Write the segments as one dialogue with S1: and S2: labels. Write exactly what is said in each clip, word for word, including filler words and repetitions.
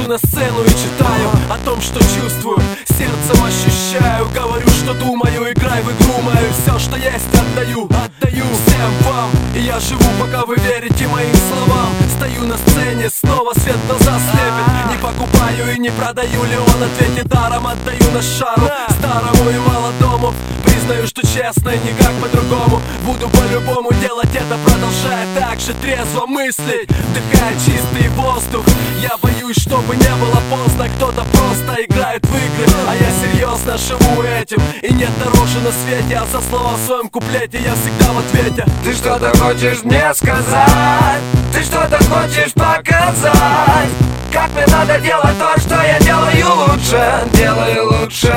S1: выхожу на сцену и читаю о том, что чувствую, сердцем ощущаю. Говорю, что думаю, играй в игру мою. Все, что есть, отдаю, отдаю всем вам. И я живу, пока вы верите моим словам. Стою на сцене, снова свет глаза слепит. Не покупаю и не продаю, Леон ответит даром. Отдаю на шару, старому и молодому. Признаю, что честно и никак по-другому. Буду по-любому делать это, продолжая так же трезво мыслить, вдыхая чистый воздух. Я боюсь, чтобы не было поздно. Кто-то просто играет в игры, а я серьезно живу этим. И нет дороже на свете, а за слова в своем куплете я всегда в ответе.
S2: Ты что-то хочешь мне сказать? Ты что-то хочешь показать? Как мне надо делать то, что я делаю лучше? Делаю лучше.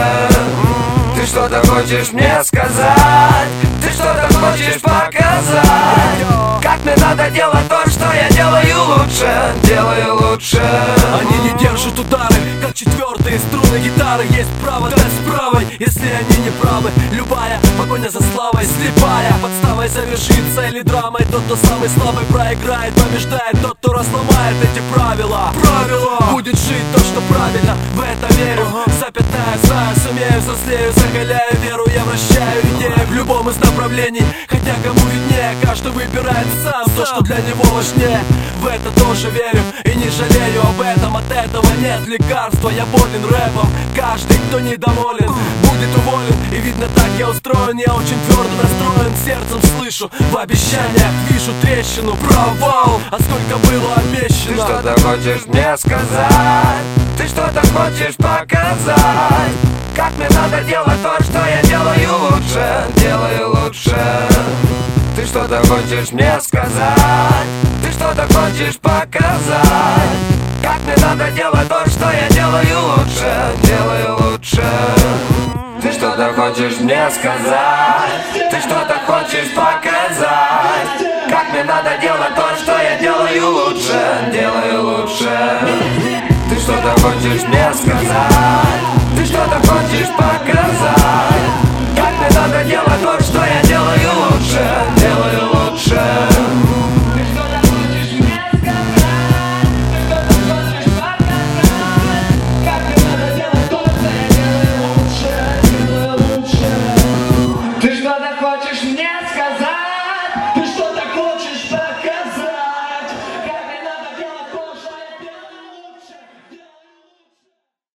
S2: Ты что-то хочешь мне сказать? Ты что-то хочешь показать? Как мне надо делать то, что я делаю лучше? Делаю лучше.
S1: Они не держат удары, как четвертые струны гитары. Есть право дать с правой, если они не правы. Любая погоня за славой слепая. Подставой завяжется или драмой. Тот, кто самый слабый, проиграет. Побеждает тот, кто разломает эти правила. Правила. Будет жить то, что правильно, в это верю. Запятая, знаю, сумею, взрослею, закаляю веру. Я вращаю идеи в любом из направлений. Хотя кому виднее, каждый выбирает сам то, что для него важнее. В это тоже верю и не жалею об этом. От этого нет лекарства, я болен рэпом. Каждый, кто недоволен, будет уволен. И видно, так я устроен, я очень твердо настроен. Сердцем слышу, в обещаниях вижу трещину. Провал, а сколько было обещано.
S2: Ты что-то хочешь мне сказать? Ты что-то хочешь показать? Как мне надо делать то, что я делаю лучше? Делаю лучше. Ты что-то хочешь мне сказать? Ты что-то хочешь показать? Как мне надо делать то, что я делаю лучше? Делаю лучше. Ты что-то хочешь мне сказать? Ты что-то хочешь показать? Как мне надо делать то, что я делаю лучше? Делаю лучше. Ты что-то хочешь мне сказать?